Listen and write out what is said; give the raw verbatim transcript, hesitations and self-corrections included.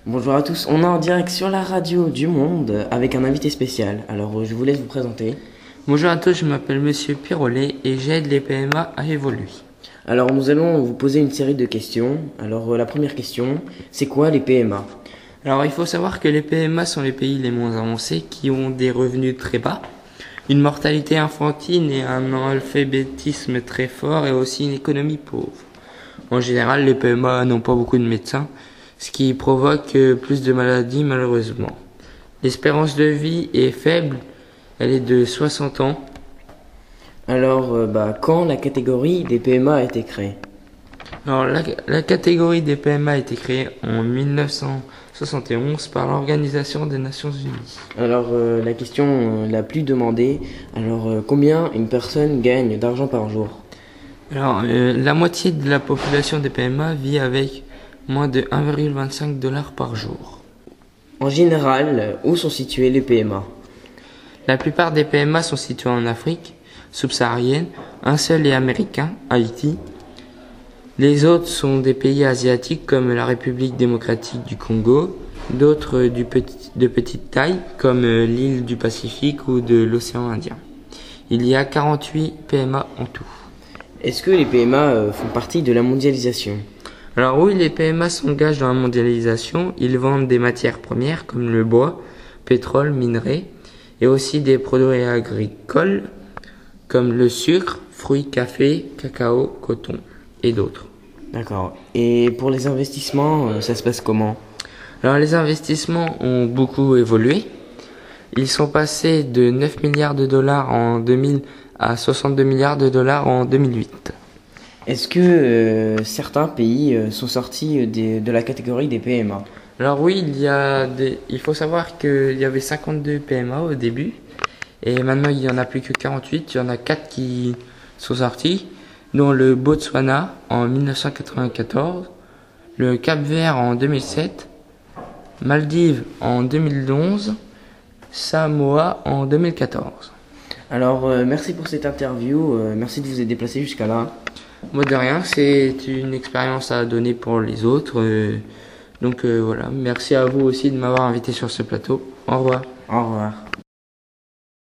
Bonjour à tous, on est en direct sur la radio du Monde avec un invité spécial. Alors je vous laisse vous présenter. Bonjour à tous, je m'appelle Monsieur Pirolet et j'aide les P M A à évoluer. Alors nous allons vous poser une série de questions. Alors la première question, c'est quoi les P M A? Alors il faut savoir que les P M A sont les pays les moins avancés qui ont des revenus très bas, une mortalité infantile et un analphabétisme très fort et aussi une économie pauvre. En général, les P M A n'ont pas beaucoup de médecins, ce qui provoque plus de maladies malheureusement. L'espérance de vie est faible, elle est de soixante ans. Alors euh, bah, quand la catégorie des P M A a été créée? Alors la, la catégorie des P M A a été créée en mille neuf cent soixante et onze par l'Organisation des Nations Unies. Alors euh, la question euh, la plus demandée, alors euh, combien une personne gagne d'argent par jour? Alors euh, la moitié de la population des P M A vit avec moins de un virgule vingt-cinq dollars par jour. En général, euh, où sont situés les P M A? La plupart des P M A sont situés en Afrique subsaharienne, un seul est américain, Haïti. Les autres sont des pays asiatiques comme la République démocratique du Congo, d'autres du petit, de petite taille comme l'île du Pacifique ou de l'océan Indien. Il y a quarante-huit P M A en tout. Est-ce que les P M A euh, font partie de la mondialisation? Alors oui, les P M A s'engagent dans la mondialisation. Ils vendent des matières premières comme le bois, pétrole, minerais et aussi des produits agricoles comme le sucre, fruits, café, cacao, coton et d'autres. D'accord. Et pour les investissements, euh, ça se passe comment? Alors les investissements ont beaucoup évolué. Ils sont passés de neuf milliards de dollars en deux mille à soixante-deux milliards de dollars en deux mille huit. Est-ce que euh, certains pays euh, sont sortis des, de la catégorie des P M A? Alors oui, il y a des, il faut savoir qu'il y avait cinquante-deux P M A au début et maintenant il y en a plus que quarante-huit. Il y en a quatre qui sont sortis, dont le Botswana en mille neuf cent quatre-vingt-quatorze, le Cap-Vert en deux mille sept, Maldives en deux mille onze, Samoa en deux mille quatorze. Alors euh, merci pour cette interview, euh, merci de vous être déplacé jusqu'à là. Moi de rien, c'est une expérience à donner pour les autres. Euh, donc euh, voilà, merci à vous aussi de m'avoir invité sur ce plateau. Au revoir. Au revoir.